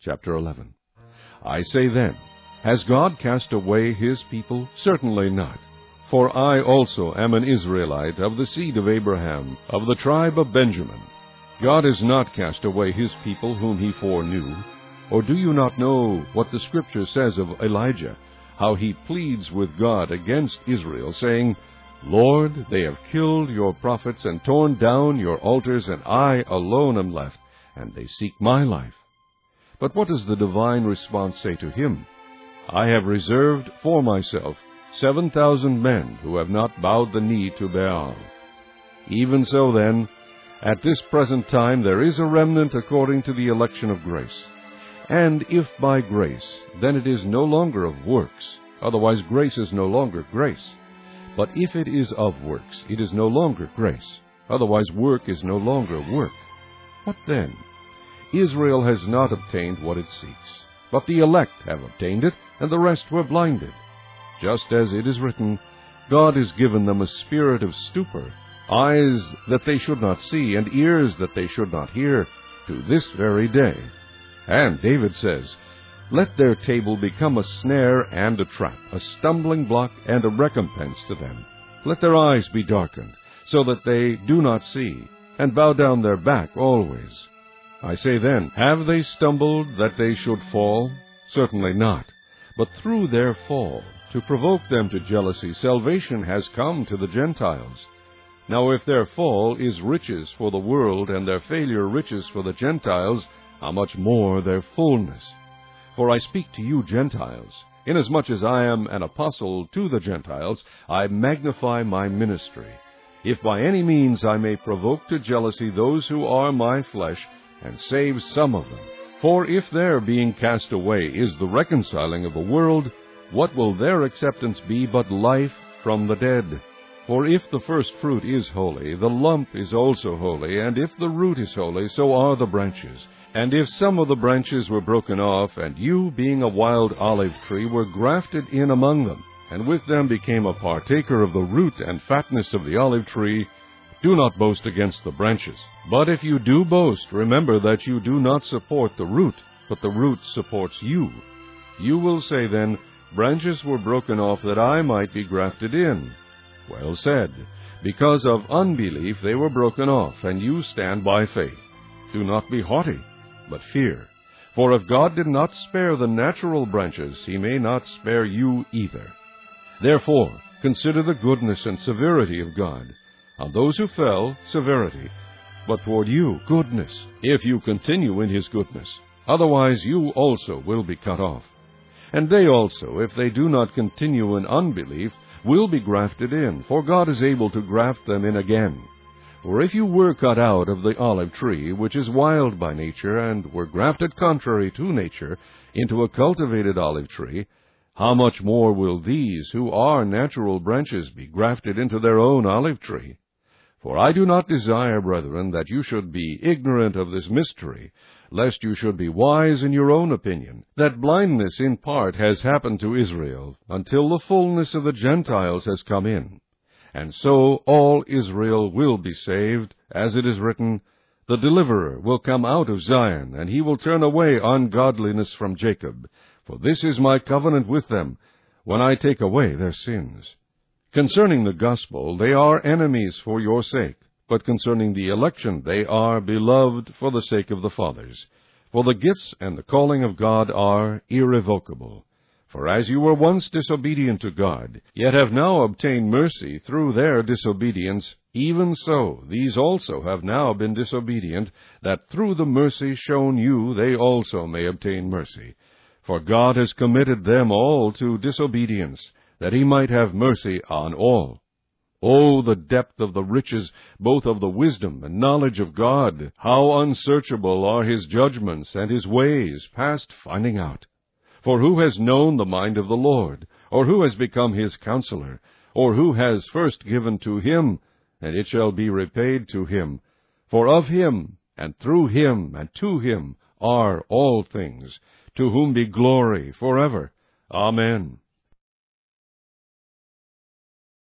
Chapter 11. I say then, has God cast away his people? Certainly not. For I also am an Israelite of the seed of Abraham, of the tribe of Benjamin. God has not cast away his people whom he foreknew. Or do you not know what the Scripture says of Elijah, how he pleads with God against Israel, saying, Lord, they have killed your prophets and torn down your altars, and I alone am left, and they seek my life. But what does the divine response say to him? I have reserved for myself 7,000 men who have not bowed the knee to Baal. Even so then, at this present time there is a remnant according to the election of grace. And if by grace, then it is no longer of works, otherwise grace is no longer grace. But if it is of works, it is no longer grace, otherwise work is no longer work. What then? Israel has not obtained what it seeks, but the elect have obtained it, and the rest were blinded. Just as it is written, God has given them a spirit of stupor, eyes that they should not see, and ears that they should not hear, to this very day. And David says, Let their table become a snare and a trap, a stumbling block and a recompense to them. Let their eyes be darkened, so that they do not see, and bow down their back always. I say then, have they stumbled that they should fall? Certainly not. But through their fall, to provoke them to jealousy, salvation has come to the Gentiles. Now if their fall is riches for the world, and their failure riches for the Gentiles, how much more their fullness? For I speak to you Gentiles. Inasmuch as I am an apostle to the Gentiles, I magnify my ministry, if by any means I may provoke to jealousy those who are my flesh, and save some of them. For if their being cast away is the reconciling of the world, what will their acceptance be but life from the dead? For if the first fruit is holy, the lump is also holy, and if the root is holy, so are the branches. And if some of the branches were broken off, and you, being a wild olive tree, were grafted in among them, and with them became a partaker of the root and fatness of the olive tree, do not boast against the branches. But if you do boast, remember that you do not support the root, but the root supports you. You will say then, Branches were broken off that I might be grafted in. Well said. Because of unbelief they were broken off, and you stand by faith. Do not be haughty, but fear. For if God did not spare the natural branches, he may not spare you either. Therefore, consider the goodness and severity of God. On those who fell, severity, but toward you, goodness, if you continue in his goodness. Otherwise you also will be cut off. And they also, if they do not continue in unbelief, will be grafted in, for God is able to graft them in again. For if you were cut out of the olive tree, which is wild by nature, and were grafted contrary to nature into a cultivated olive tree, how much more will these, who are natural branches, be grafted into their own olive tree? For I do not desire, brethren, that you should be ignorant of this mystery, lest you should be wise in your own opinion, that blindness in part has happened to Israel, until the fullness of the Gentiles has come in. And so all Israel will be saved, as it is written, The deliverer will come out of Zion, and he will turn away ungodliness from Jacob. For this is my covenant with them, when I take away their sins. Concerning the gospel, they are enemies for your sake, but concerning the election, they are beloved for the sake of the fathers. For the gifts and the calling of God are irrevocable. For as you were once disobedient to God, yet have now obtained mercy through their disobedience, even so these also have now been disobedient, that through the mercy shown you they also may obtain mercy. For God has committed them all to disobedience, that he might have mercy on all. Oh, the depth of the riches, both of the wisdom and knowledge of God! How unsearchable are his judgments, and his ways past finding out! For who has known the mind of the Lord? Or who has become his counselor? Or who has first given to him, and it shall be repaid to him? For of him, and through him, and to him, are all things, to whom be glory forever. Amen.